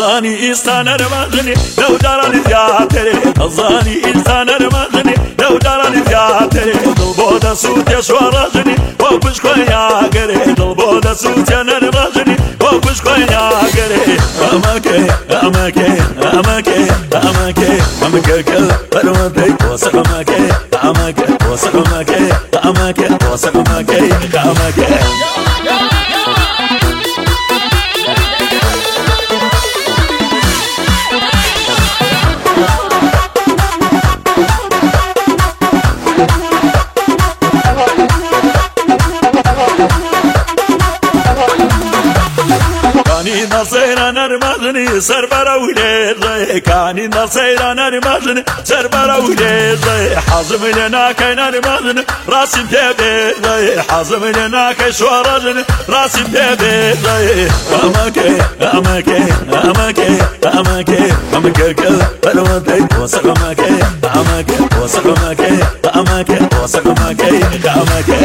الظاني إنسان رمغني لو دارني ذاتري الظاني إنسان رمغني لو دارني ذاتري ضلبودا سوت يا شورجني وبش كويا قري ضلبودا سوت يا نرمغني وبش كويا قري أماكي أماكي أماكي أماكي أماكي برمتي وسق أماكي أماكي وسق أماكي أماكي وسق أماكي أماكي كاني نصير نرمغني سربرا وليد كاني نصير نرمغني سربرا وليد حزم لنا كي نرمغني راسم تبي حزم لنا كي شورجني راسم تبي أماكي أماكي أماكي أماكي أماكي برمتي وسق أماكي أماكي وسق أماكي أماكي وسق أماكي أماكي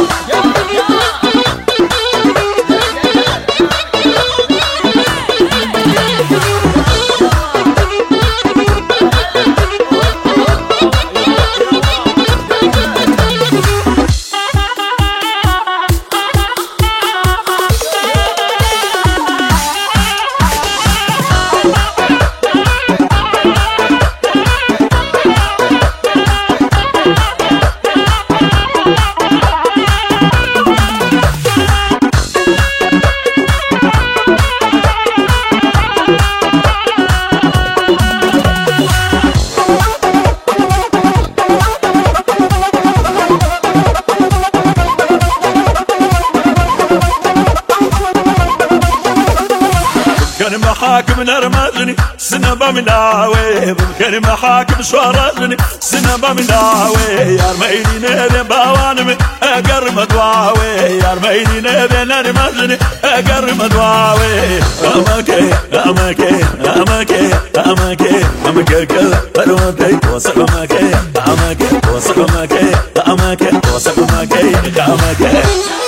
كان محاكم نرمجني سنبا ملاوي كان محاكم شورجني سنبا ملاوي يا رميني نبي باوانمي اقر مدواوي يا رميني نبي نرمجني اقر مدواوي اماكي اماكي اماكي اماكي اماكي برمتي وسق اماكي اماكي وسق اماكي اماكي وسق اماكي اماكي